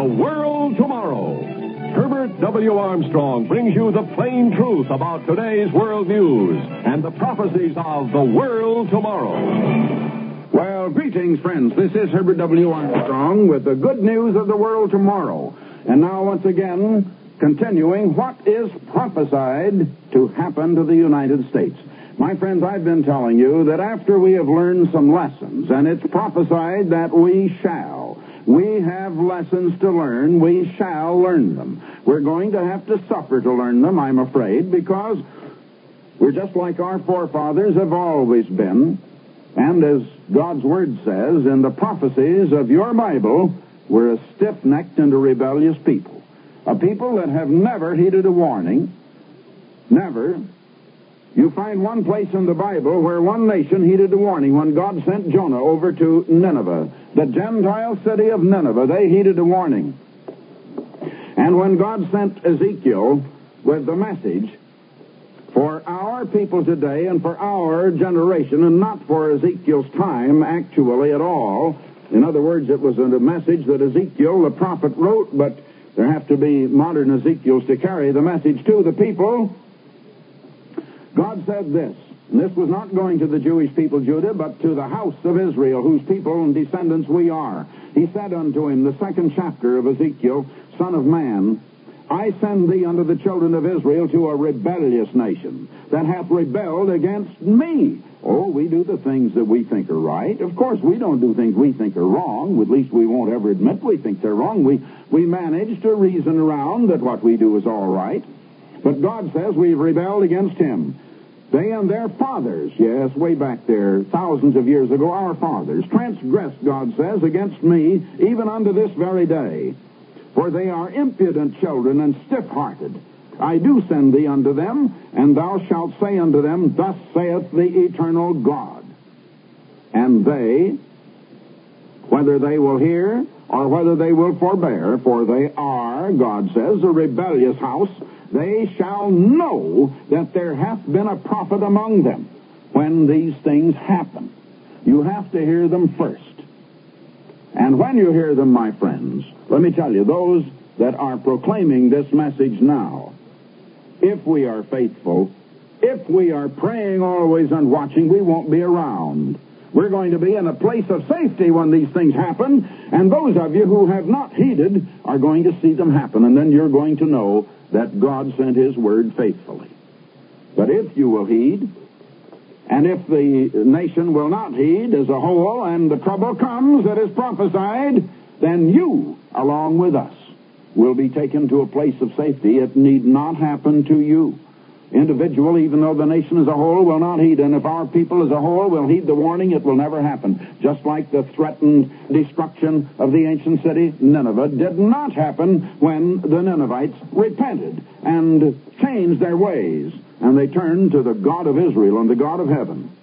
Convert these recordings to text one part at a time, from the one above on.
The World Tomorrow. Herbert W. Armstrong brings you the plain truth about today's world news and the prophecies of the world tomorrow. Well, greetings, friends. This is Herbert W. Armstrong with the good news of the world tomorrow. And now, once again, continuing what is prophesied to happen to the United States. My friends, I've been telling you that after we have learned some lessons, and it's prophesied that we have lessons to learn, we shall learn them. We're going to have to suffer to learn them, I'm afraid, because we're just like our forefathers have always been. And as God's Word says, in the prophecies of your Bible, we're a stiff-necked and a rebellious people. A people that have never heeded a warning. Never. You find one place in the Bible where one nation heeded a warning when God sent Jonah over to Nineveh. The Gentile city of Nineveh, they heeded a warning. And when God sent Ezekiel with the message for our people today and for our generation, and not for Ezekiel's time actually at all. In other words, it was a message that Ezekiel, the prophet, wrote, but there have to be modern Ezekiels to carry the message to the people. God said this, and this was not going to the Jewish people, Judah, but to the house of Israel, whose people and descendants we are. He said unto him, the second chapter of Ezekiel, Son of man, I send thee unto the children of Israel to a rebellious nation that hath rebelled against me. Oh, we do the things that we think are right. Of course, we don't do things we think are wrong. At least we won't ever admit we think they're wrong. We manage to reason around that what we do is all right. But God says we've rebelled against him. They and their fathers, yes, way back there, thousands of years ago, our fathers, transgressed, God says, against me, even unto this very day. For they are impudent children and stiff-hearted. I do send thee unto them, and thou shalt say unto them, Thus saith the eternal God. And they, whether they will hear or whether they will forbear, for they are, God says, a rebellious house, they shall know that there hath been a prophet among them when these things happen. You have to hear them first. And when you hear them, my friends, let me tell you, those that are proclaiming this message now, if we are faithful, if we are praying always and watching, we won't be around. We're going to be in a place of safety when these things happen, and those of you who have not heeded are going to see them happen, and then you're going to know that God sent his word faithfully. But if you will heed, and if the nation will not heed as a whole, and the trouble comes that is prophesied, then you, along with us, will be taken to a place of safety. It need not happen to you. Individually, even though the nation as a whole will not heed, and if our people as a whole will heed the warning, it will never happen. Just like the threatened destruction of the ancient city, Nineveh, did not happen when the Ninevites repented and changed their ways, and they turned to the God of Israel and the God of heaven.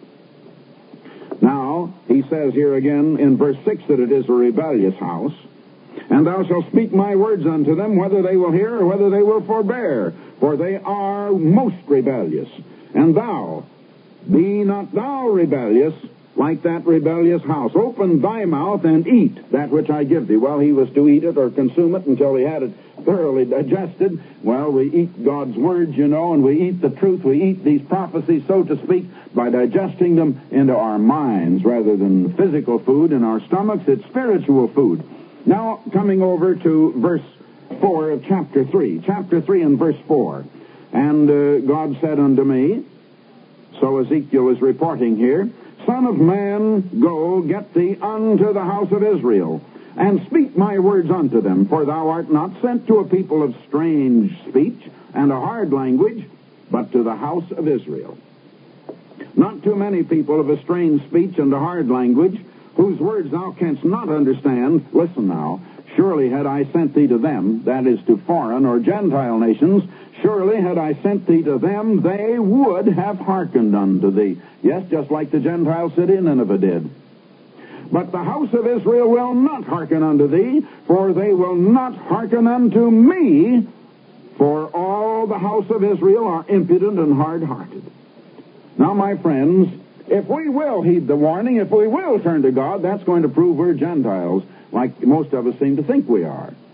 Now, he says here again in verse 6 that it is a rebellious house. And thou shalt speak my words unto them, whether they will hear or whether they will forbear. For they are most rebellious. And thou, be not thou rebellious, like that rebellious house. Open thy mouth and eat that which I give thee. Well, he was to eat it or consume it until he had it thoroughly digested. Well, we eat God's words, you know, and we eat the truth. We eat these prophecies, so to speak, by digesting them into our minds rather than physical food in our stomachs. It's spiritual food. Now, coming over to verse 4 of chapter 3. Chapter 3 and verse 4. And God said unto me, so Ezekiel is reporting here, Son of man, go, get thee unto the house of Israel, and speak my words unto them, for thou art not sent to a people of strange speech and a hard language, but to the house of Israel. Not too many people of a strange speech and a hard language, whose words thou canst not understand. Listen now, surely had I sent thee to them, that is to foreign or Gentile nations, surely had I sent thee to them, they would have hearkened unto thee. Yes, just like the Gentile city of Nineveh did. But the house of Israel will not hearken unto thee, for they will not hearken unto me, for all the house of Israel are impudent and hard-hearted. Now, my friends, if we will heed the warning, if we will turn to God, that's going to prove we're Gentiles, like most of us seem to think we are.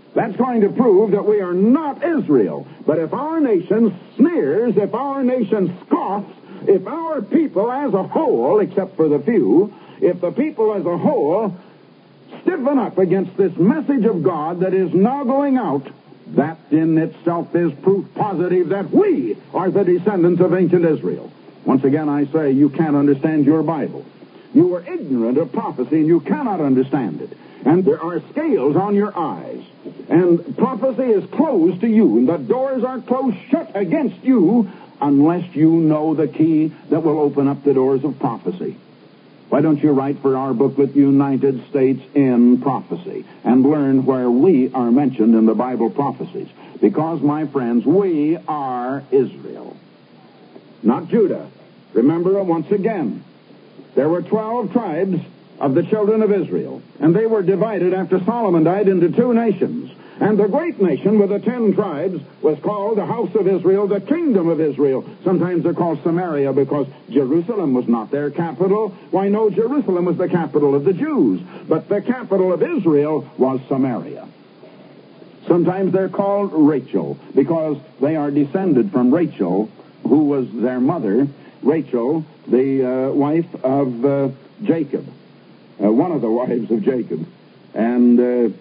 That's going to prove that we are not Israel. But if our nation sneers, if our nation scoffs, if our people as a whole, except for the few, if the people as a whole stiffen up against this message of God that is now going out, that in itself is proof positive that we are the descendants of ancient Israel. Once again, I say you can't understand your Bible. You were ignorant of prophecy and you cannot understand it. And there are scales on your eyes. And prophecy is closed to you, and the doors are closed shut against you unless you know the key that will open up the doors of prophecy. Why don't you write for our booklet, United States in Prophecy, and learn where we are mentioned in the Bible prophecies? Because, my friends, we are Israel, not Judah. Remember, once again, there were 12 tribes of the children of Israel, and they were divided after Solomon died into 2 nations. And the great nation with the 10 tribes was called the house of Israel, the kingdom of Israel. Sometimes they're called Samaria because Jerusalem was not their capital. Why, no, Jerusalem was the capital of the Jews, but the capital of Israel was Samaria. Sometimes they're called Rachel because they are descended from Rachel, who was their mother, Rachel, the wife of Jacob. One of the wives of Jacob. And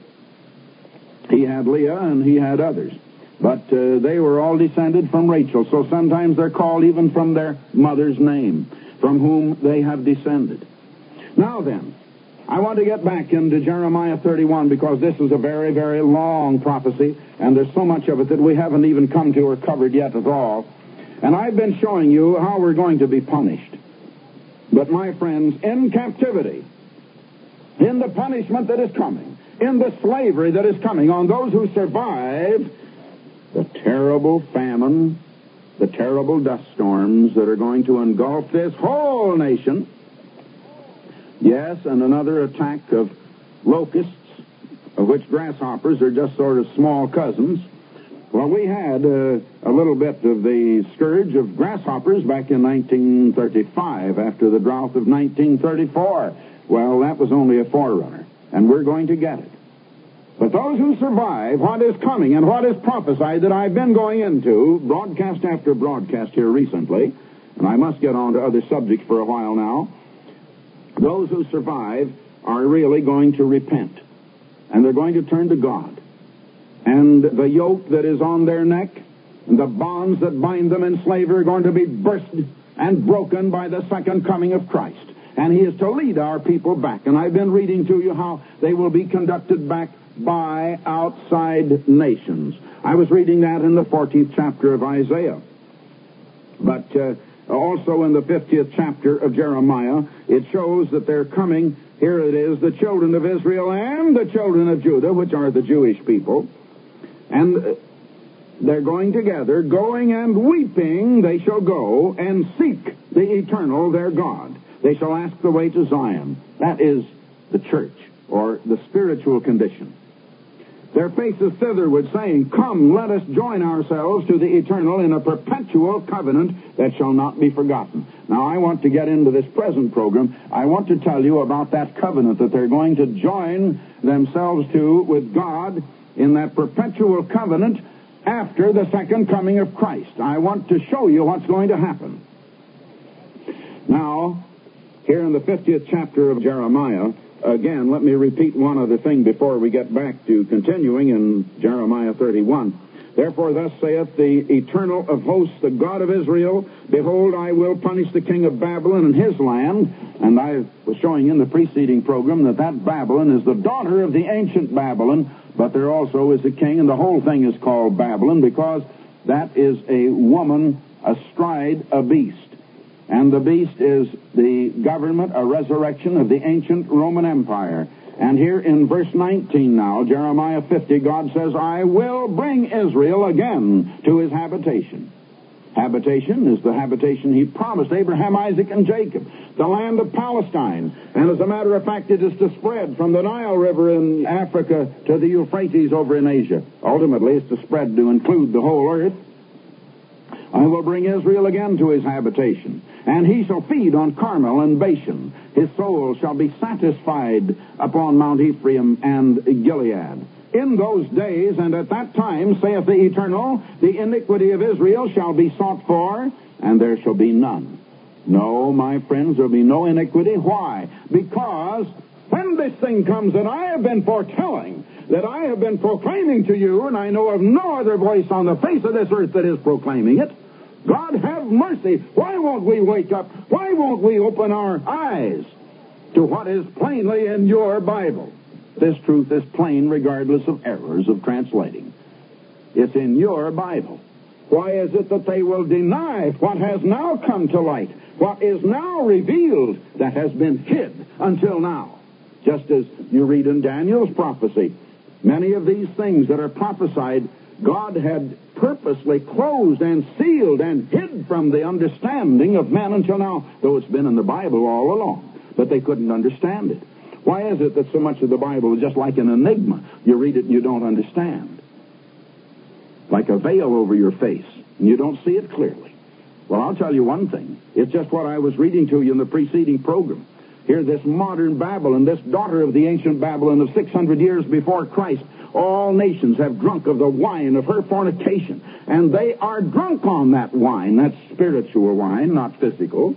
he had Leah and he had others. But they were all descended from Rachel. So sometimes they're called even from their mother's name, from whom they have descended. Now then, I want to get back into Jeremiah 31 because this is a very, very long prophecy, and there's so much of it that we haven't even come to or covered yet at all. And I've been showing you how we're going to be punished. But my friends, in captivity, in the punishment that is coming, in the slavery that is coming on those who survive the terrible famine, the terrible dust storms that are going to engulf this whole nation. Yes, and another attack of locusts, of which grasshoppers are just sort of small cousins. Well, we had a little bit of the scourge of grasshoppers back in 1935 after the drought of 1934. Well, that was only a forerunner, and we're going to get it. But those who survive what is coming and what is prophesied that I've been going into, broadcast after broadcast here recently, and I must get on to other subjects for a while now, those who survive are really going to repent, and they're going to turn to God. And the yoke that is on their neck and the bonds that bind them in slavery are going to be burst and broken by the second coming of Christ. And he is to lead our people back. And I've been reading to you how they will be conducted back by outside nations. I was reading that in the 14th chapter of Isaiah. But also in the 50th chapter of Jeremiah, it shows that they're coming. Here it is, the children of Israel and the children of Judah, which are the Jewish people. And they're going together, going and weeping, they shall go and seek the eternal, their God. They shall ask the way to Zion. That is the church, or the spiritual condition. Their faces thitherward, saying, Come, let us join ourselves to the eternal in a perpetual covenant that shall not be forgotten. Now, I want to get into this present program. I want to tell you about that covenant that they're going to join themselves to with God in that perpetual covenant after the second coming of Christ. I want to show you what's going to happen. Now, here in the 50th chapter of Jeremiah, again, let me repeat one other thing before we get back to continuing in Jeremiah 31. Therefore, thus saith the Eternal of hosts, the God of Israel, Behold, I will punish the king of Babylon and his land. And I was showing in the preceding program that Babylon is the daughter of the ancient Babylon, but there also is a king, and the whole thing is called Babylon because that is a woman astride a beast. And the beast is the government, a resurrection of the ancient Roman Empire. And here in verse 19 now, Jeremiah 50, God says, I will bring Israel again to his habitation. Habitation is the habitation he promised Abraham, Isaac, and Jacob, the land of Palestine. And as a matter of fact, it is to spread from the Nile River in Africa to the Euphrates over in Asia. Ultimately, it's to spread to include the whole earth. I will bring Israel again to his habitation, and he shall feed on Carmel and Bashan. His soul shall be satisfied upon Mount Ephraim and Gilead. In those days and at that time, saith the Eternal, the iniquity of Israel shall be sought for, and there shall be none. No, my friends, there will be no iniquity. Why? Because when this thing comes that I have been foretelling, that I have been proclaiming to you, and I know of no other voice on the face of this earth that is proclaiming it, God have mercy. Why won't we wake up? Why won't we open our eyes to what is plainly in your Bible? This truth is plain regardless of errors of translating. It's in your Bible. Why is it that they will deny what has now come to light, what is now revealed that has been hid until now? Just as you read in Daniel's prophecy, many of these things that are prophesied, God had purposely closed and sealed and hid from the understanding of men until now, though it's been in the Bible all along. But they couldn't understand it. Why is it that so much of the Bible is just like an enigma? You read it and you don't understand. Like a veil over your face, and you don't see it clearly. Well, I'll tell you one thing. It's just what I was reading to you in the preceding program. Here, this modern Babylon, this daughter of the ancient Babylon of 600 years before Christ, all nations have drunk of the wine of her fornication. And they are drunk on that wine. That's spiritual wine, not physical.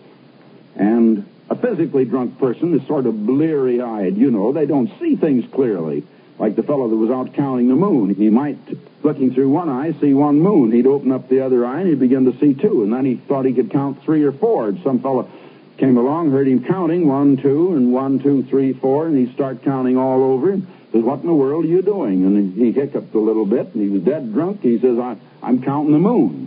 And a physically drunk person is sort of bleary-eyed. You know, they don't see things clearly. Like the fellow that was out counting the moon. He might, looking through one eye, see one moon. He'd open up the other eye and he'd begin to see two. And then he thought he could count 3 or 4. And some fellow came along, heard him counting 1, 2, and 1, 2, 3, 4, and he'd start counting all over. He says, "What in the world are you doing?" And he hiccuped a little bit, and he was dead drunk. He says, I'm counting the moon.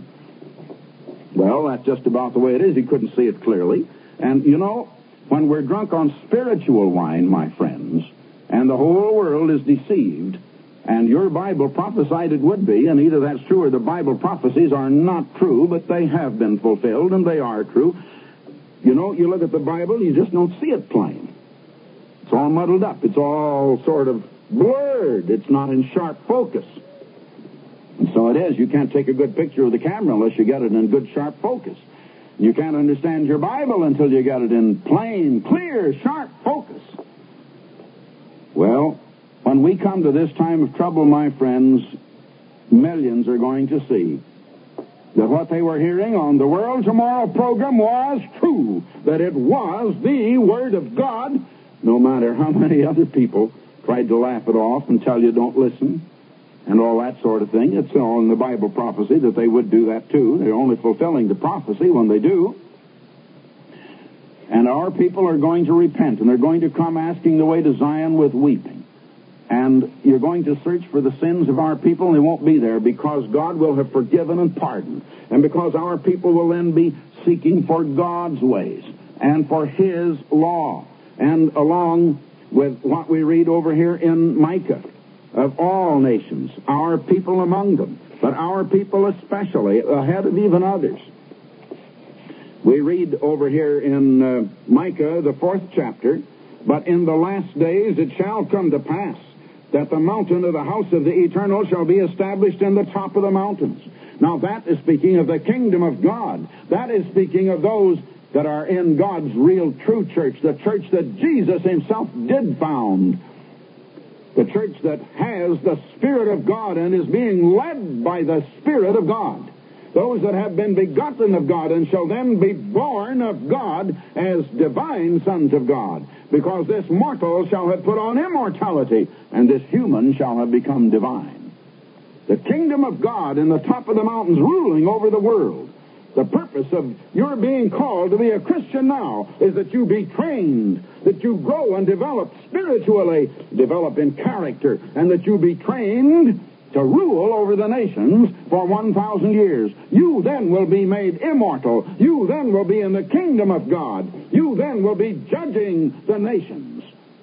Well, that's just about the way it is. He couldn't see it clearly. And, you know, when we're drunk on spiritual wine, my friends, and the whole world is deceived, and your Bible prophesied it would be, and either that's true or the Bible prophecies are not true, but they have been fulfilled, and they are true. You know, you look at the Bible, you just don't see it plain. It's all muddled up. It's all sort of blurred. It's not in sharp focus. And so it is. You can't take a good picture of the camera unless you get it in good, sharp focus. You can't understand your Bible until you get it in plain, clear, sharp focus. Well, when we come to this time of trouble, my friends, millions are going to see that what they were hearing on the World Tomorrow program was true, that it was the Word of God, no matter how many other people tried to laugh it off and tell you don't listen and all that sort of thing. It's all in the Bible prophecy that they would do that too. They're only fulfilling the prophecy when they do. And our people are going to repent, and they're going to come asking the way to Zion with weeping. And you're going to search for the sins of our people, and they won't be there because God will have forgiven and pardoned. And because our people will then be seeking for God's ways and for His law. And along with what we read over here in Micah, of all nations, our people among them, but our people especially, ahead of even others. We read over here in Micah, the 4th chapter, "But in the last days it shall come to pass that the mountain of the house of the Eternal shall be established in the top of the mountains." Now that is speaking of the kingdom of God. That is speaking of those that are in God's real true church, the church that Jesus Himself did found. The church that has the Spirit of God and is being led by the Spirit of God. Those that have been begotten of God and shall then be born of God as divine sons of God. Because this mortal shall have put on immortality, and this human shall have become divine. The kingdom of God in the top of the mountains ruling over the world. The purpose of your being called to be a Christian now is that you be trained, that you grow and develop spiritually, develop in character, and that you be trained to rule over the nations for 1,000 years. You then will be made immortal. You then will be in the kingdom of God. You then will be judging the nations.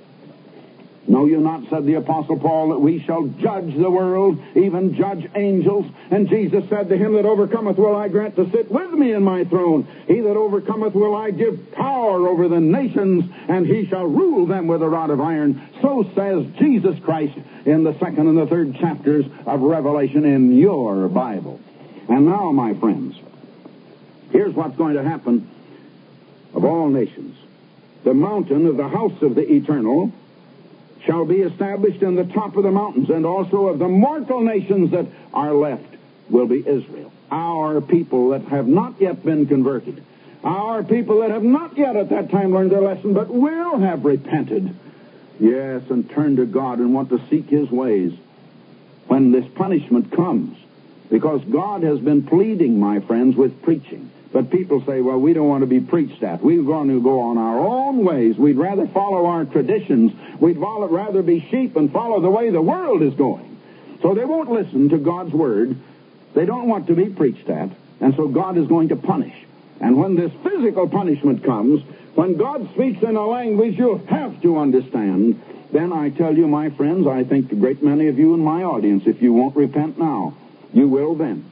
Know you not, said the Apostle Paul, that we shall judge the world, even judge angels? And Jesus said, to him that overcometh will I grant to sit with me in my throne. He that overcometh will I give power over the nations, and he shall rule them with a rod of iron. So says Jesus Christ in the 2nd and the 3rd chapters of Revelation in your Bible. And now, my friends, here's what's going to happen of all nations. The mountain of the house of the Eternal shall be established in the top of the mountains, and also of the mortal nations that are left will be Israel. Our people that have not yet been converted. Our people that have not yet at that time learned their lesson, but will have repented. Yes, and turned to God and want to seek His ways when this punishment comes. Because God has been pleading, my friends, with preaching. But people say, well, we don't want to be preached at. We're going to go on our own ways. We'd rather follow our traditions. We'd rather be sheep and follow the way the world is going. So they won't listen to God's word. They don't want to be preached at. And so God is going to punish. And when this physical punishment comes, when God speaks in a language you have to understand, then I tell you, my friends, I think a great many of you in my audience, if you won't repent now, you will then.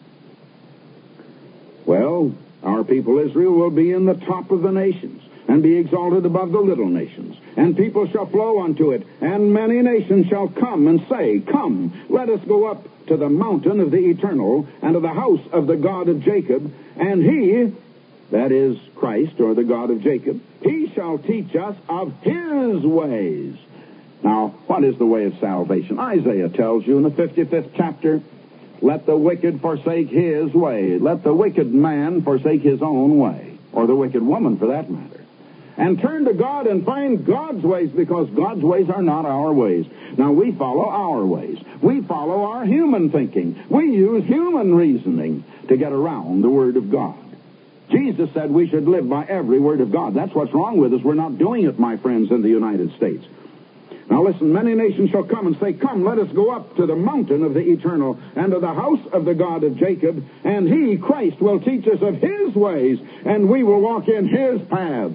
Well, our people Israel will be in the top of the nations, and be exalted above the little nations. And people shall flow unto it, and many nations shall come and say, Come, let us go up to the mountain of the eternal, and to the house of the God of Jacob, and He, that is Christ, or the God of Jacob, He shall teach us of His ways. Now, what is the way of salvation? Isaiah tells you in the 55th chapter, let the wicked forsake his way. Let the wicked man forsake his own way, or the wicked woman for that matter, and turn to God and find God's ways, because God's ways are not our ways. Now, we follow our ways. We follow our human thinking. We use human reasoning to get around the Word of God. Jesus said we should live by every word of God. That's what's wrong with us. We're not doing it, my friends, in the United States. Now listen, many nations shall come and say, Come, let us go up to the mountain of the eternal, and to the house of the God of Jacob, and He, Christ, will teach us of His ways, and we will walk in His paths.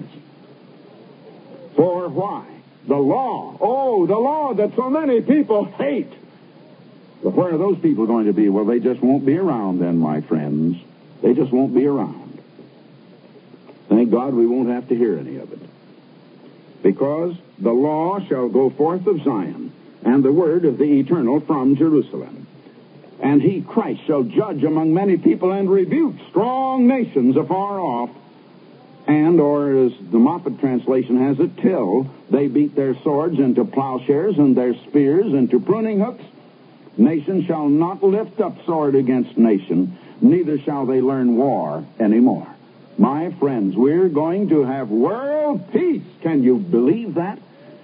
For why? The law. Oh, the law that so many people hate. But where are those people going to be? Well, they just won't be around then, my friends. They just won't be around. Thank God we won't have to hear any of it. Because the law shall go forth of Zion, and the word of the eternal from Jerusalem. And He, Christ, shall judge among many people, and rebuke strong nations afar off. And, or as the Moffat translation has it, till they beat their swords into plowshares, and their spears into pruning hooks. Nation shall not lift up sword against nation, neither shall they learn war anymore. My friends, we're going to have world peace. Can you believe that?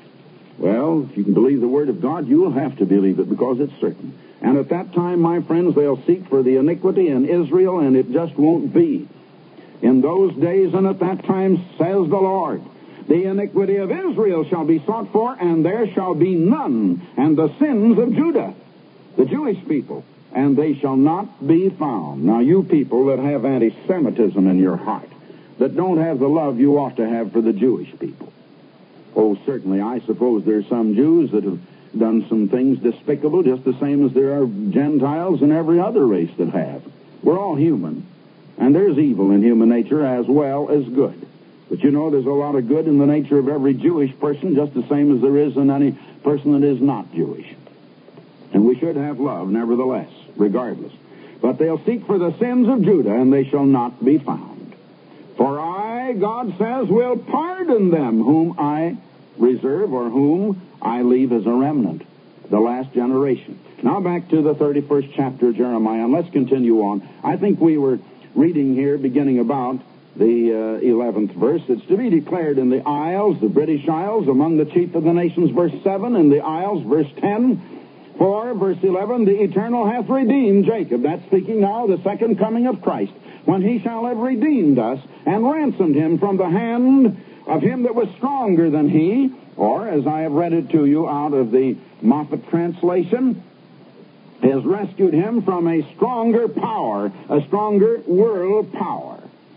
Well, if you can believe the Word of God, you will have to believe it, because it's certain. And at that time, my friends, they'll seek for the iniquity in Israel, and it just won't be. In those days and at that time, says the Lord, the iniquity of Israel shall be sought for, and there shall be none, and the sins of Judah, the Jewish people, and they shall not be found. Now, you people that have anti-Semitism in your heart, that don't have the love you ought to have for the Jewish people. Oh, certainly, I suppose there's some Jews that have done some things despicable, just the same as there are Gentiles and every other race that have. We're all human, and there's evil in human nature as well as good. But you know, there's a lot of good in the nature of every Jewish person, just the same as there is in any person that is not Jewish. And we should have love, nevertheless, regardless. But they'll seek for the sins of Judah, and they shall not be found. For I, God says, will pardon them whom I reserve, or whom I leave as a remnant, the last generation. Now back to the 31st chapter of Jeremiah, and let's continue on. I think we were reading here, beginning about the 11th verse. It's to be declared in the isles, the British Isles, among the chief of the nations, verse 7, in the isles, verse 10. For, verse 11, the Eternal hath redeemed Jacob. That's speaking now of the second coming of Christ, when He shall have redeemed us, and ransomed him from the hand of him that was stronger than he. Or, as I have read it to you out of the Moffat translation, has rescued him from a stronger power, a stronger world power.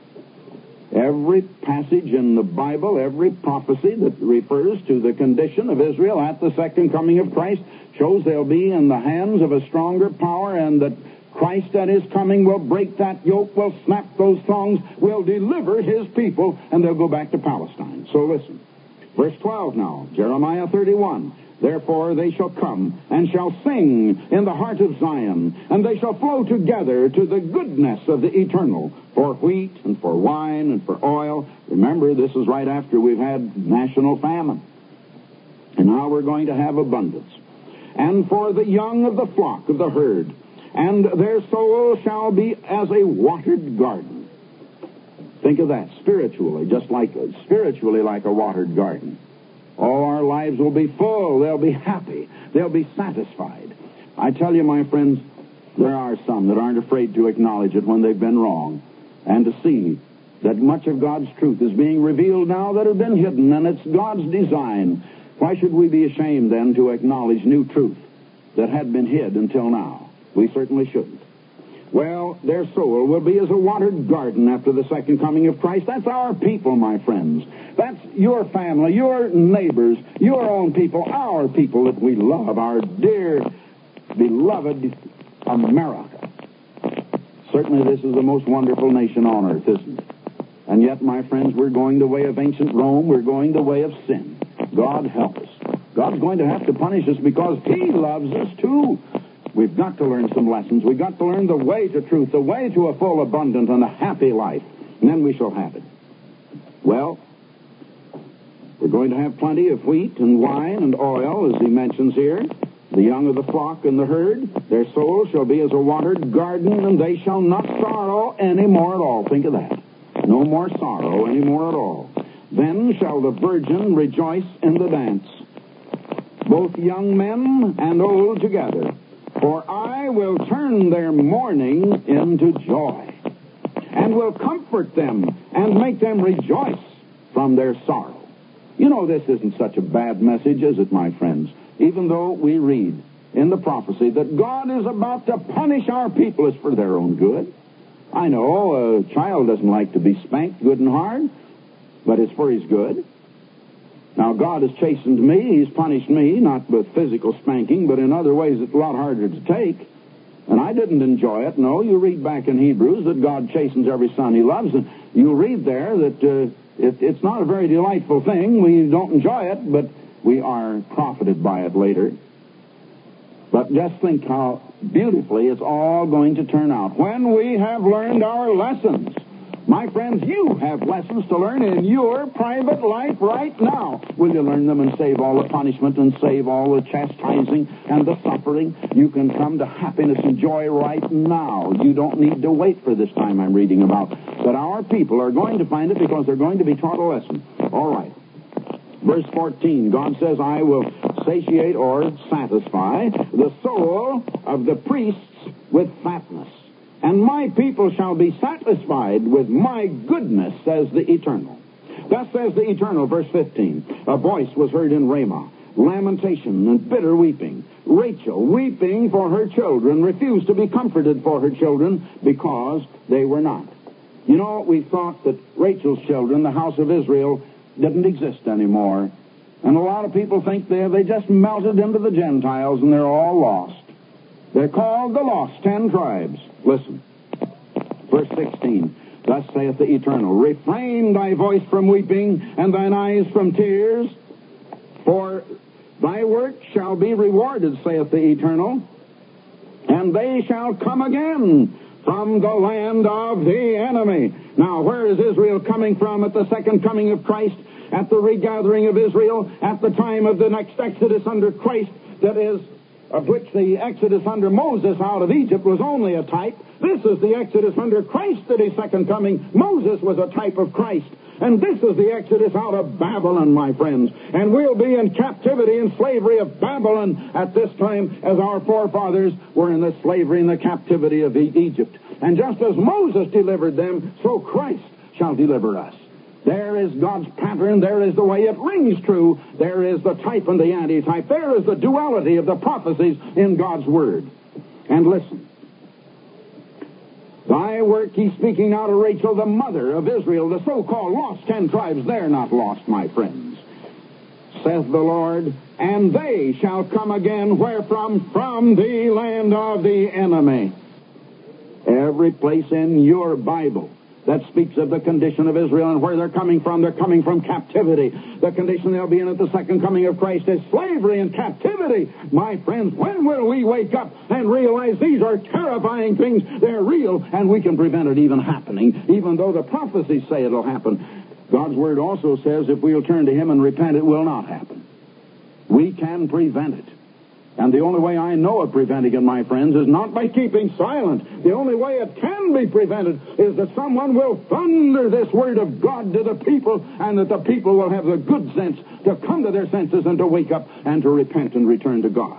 Every passage in the Bible, every prophecy that refers to the condition of Israel at the second coming of Christ shows they'll be in the hands of a stronger power, and that Christ at His coming will break that yoke, will snap those thongs, will deliver His people, and they'll go back to Palestine. So listen. Verse 12 now, Jeremiah 31. Therefore they shall come, and shall sing in the heart of Zion, and they shall flow together to the goodness of the Eternal, for wheat, and for wine, and for oil. Remember, this is right after we've had national famine. And And now we're going to have abundance. And for the young of the flock of the herd, and their soul shall be as a watered garden. Think of that, spiritually like a watered garden. All our lives will be full. They'll be happy. They'll be satisfied. I tell you, my friends, there are some that aren't afraid to acknowledge it when they've been wrong, and to see that much of God's truth is being revealed now that had been hidden, and it's God's design. Why should we be ashamed, then, to acknowledge new truth that had been hid until now? We certainly shouldn't. Well, their soul will be as a watered garden after the second coming of Christ. That's our people, my friends. That's your family, your neighbors, your own people, our people that we love, our dear, beloved America. Certainly this is the most wonderful nation on earth, isn't it? And yet, my friends, we're going the way of ancient Rome. We're going the way of sin. God help us. God's going to have to punish us because He loves us too. We've got to learn some lessons. We've got to learn the way to truth, the way to a full, abundant, and a happy life. And then we shall have it. Well, we're going to have plenty of wheat and wine and oil, as he mentions here. The young of the flock and the herd, their souls shall be as a watered garden, and they shall not sorrow any more at all. Think of that. No more sorrow any more at all. Then shall the virgin rejoice in the dance, both young men and old together. For I will turn their mourning into joy, and will comfort them, and make them rejoice from their sorrow. You know, this isn't such a bad message, is it, my friends? Even though we read in the prophecy that God is about to punish our people, it's for their own good. I know a child doesn't like to be spanked good and hard, but it's for his good. Now, God has chastened me. He's punished me, not with physical spanking, but in other ways it's a lot harder to take. And I didn't enjoy it. No, you read back in Hebrews that God chastens every son He loves, and you read there that it's not a very delightful thing. We don't enjoy it, but we are profited by it later. But just think how beautifully it's all going to turn out when we have learned our lessons. My friends, you have lessons to learn in your private life right now. Will you learn them and save all the punishment and save all the chastising and the suffering? You can come to happiness and joy right now. You don't need to wait for this time I'm reading about. But our people are going to find it because they're going to be taught a lesson. All right. Verse 14, God says, I will satiate or satisfy the soul of the priests with fatness. And my people shall be satisfied with my goodness, says the Eternal. Thus says the Eternal, verse 15. A voice was heard in Ramah, lamentation and bitter weeping. Rachel, weeping for her children, refused to be comforted for her children because they were not. You know, we thought that Rachel's children, the house of Israel, didn't exist anymore. And a lot of people think they just melted into the Gentiles and they're all lost. They're called the lost 10 tribes. Listen, verse 16. Thus saith the Eternal, refrain thy voice from weeping and thine eyes from tears, for thy work shall be rewarded, saith the Eternal, and they shall come again from the land of the enemy. Now, where is Israel coming from at the second coming of Christ, at the regathering of Israel, at the time of the next Exodus under Christ, that is, of which the Exodus under Moses out of Egypt was only a type? This is the Exodus under Christ at His second coming. Moses was a type of Christ. And this is the Exodus out of Babylon, my friends. And we'll be in captivity and slavery of Babylon at this time as our forefathers were in the slavery and the captivity of Egypt. And just as Moses delivered them, so Christ shall deliver us. There is God's pattern. There is the way it rings true. There is the type and the antitype. There is the duality of the prophecies in God's Word. And listen. Thy work, he's speaking now to Rachel, the mother of Israel, the so-called lost 10 tribes. They're not lost, my friends. Saith the Lord, and they shall come again, wherefrom? From the land of the enemy. Every place in your Bible that speaks of the condition of Israel and where they're coming from captivity. The condition they'll be in at the second coming of Christ is slavery and captivity. My friends, when will we wake up and realize these are terrifying things? They're real, and we can prevent it even happening, even though the prophecies say it'll happen. God's Word also says if we'll turn to Him and repent, it will not happen. We can prevent it. And the only way I know of preventing it, my friends, is not by keeping silent. The only way it can be prevented is that someone will thunder this word of God to the people, and that the people will have the good sense to come to their senses and to wake up and to repent and return to God.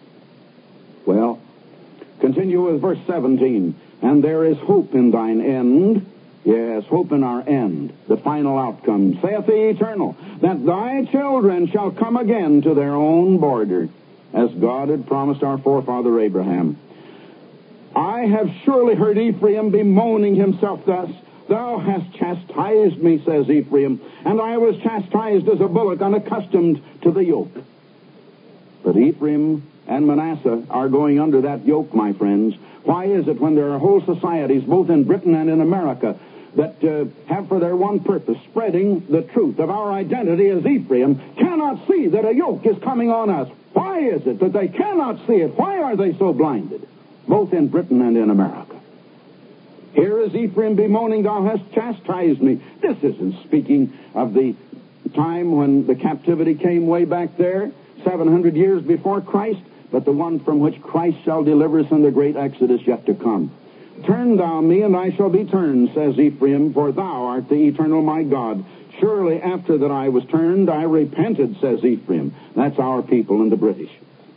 Well, continue with verse 17. And there is hope in thine end. Yes, hope in our end, the final outcome. Saith the Eternal, that thy children shall come again to their own border, as God had promised our forefather Abraham. I have surely heard Ephraim bemoaning himself thus. Thou hast chastised me, says Ephraim, and I was chastised as a bullock unaccustomed to the yoke. But Ephraim and Manasseh are going under that yoke, my friends. Why is it when there are whole societies, both in Britain and in America, that have for their one purpose spreading the truth of our identity as Ephraim, cannot see that a yoke is coming on us? Why is it that they cannot see it? Why are they so blinded, both in Britain and in America? Here is Ephraim bemoaning, thou hast chastised me. This isn't speaking of the time when the captivity came way back there, 700 years before Christ, but the one from which Christ shall deliver us in the great Exodus yet to come. Turn thou me, and I shall be turned, says Ephraim, for thou art the eternal my God. Surely after that I was turned, I repented, says Ephraim. That's our people and the British.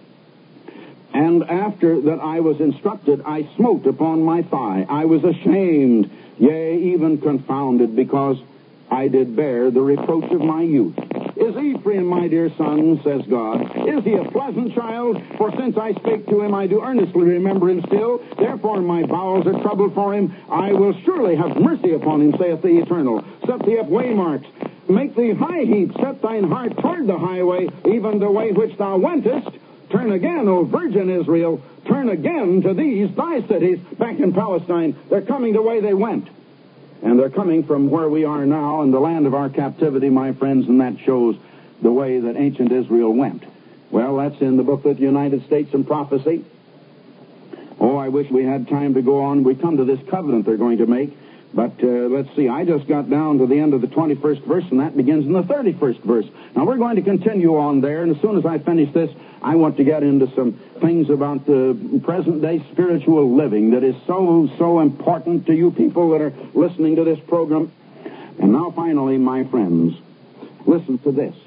And after that I was instructed, I smote upon my thigh. I was ashamed, yea, even confounded, because I did bear the reproach of my youth. Is Ephraim my dear son, says God? Is he a pleasant child? For since I spake to him, I do earnestly remember him still. Therefore my bowels are troubled for him. I will surely have mercy upon him, saith the Eternal. Set thee up waymarks. Make thee high heaps. Set thine heart toward the highway, even the way which thou wentest. Turn again, O virgin Israel. Turn again to these, thy cities, back in Palestine. They're coming the way they went. And they're coming from where we are now in the land of our captivity, my friends, and that shows the way that ancient Israel went. Well, that's in the booklet, United States and Prophecy. Oh, I wish we had time to go on. We come to this covenant they're going to make. But let's see, I just got down to the end of the 21st verse, and that begins in the 31st verse. Now, we're going to continue on there, and as soon as I finish this, I want to get into some things about the present-day spiritual living that is so important to you people that are listening to this program. And now, finally, my friends, listen to this.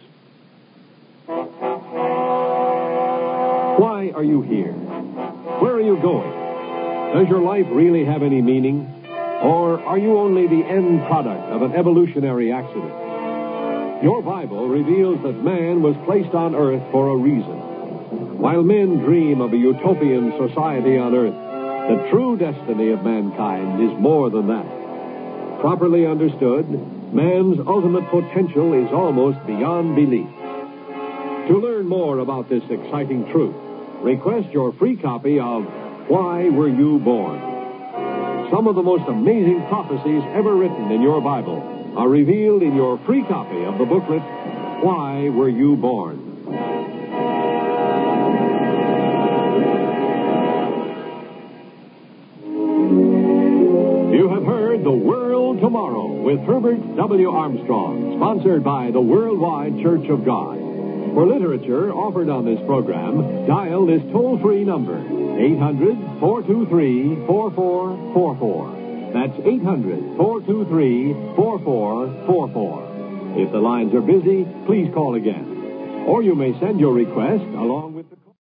Why are you here? Where are you going? Does your life really have any meaning? Or are you only the end product of an evolutionary accident? Your Bible reveals that man was placed on earth for a reason. While men dream of a utopian society on earth, the true destiny of mankind is more than that. Properly understood, man's ultimate potential is almost beyond belief. To learn more about this exciting truth, request your free copy of Why Were You Born? Some of the most amazing prophecies ever written in your Bible are revealed in your free copy of the booklet, Why Were You Born? You have heard The World Tomorrow with Herbert W. Armstrong, sponsored by the Worldwide Church of God. For literature offered on this program, dial this toll-free number, 800-423-4444. That's 800-423-4444. If the lines are busy, please call again. Or you may send your request along with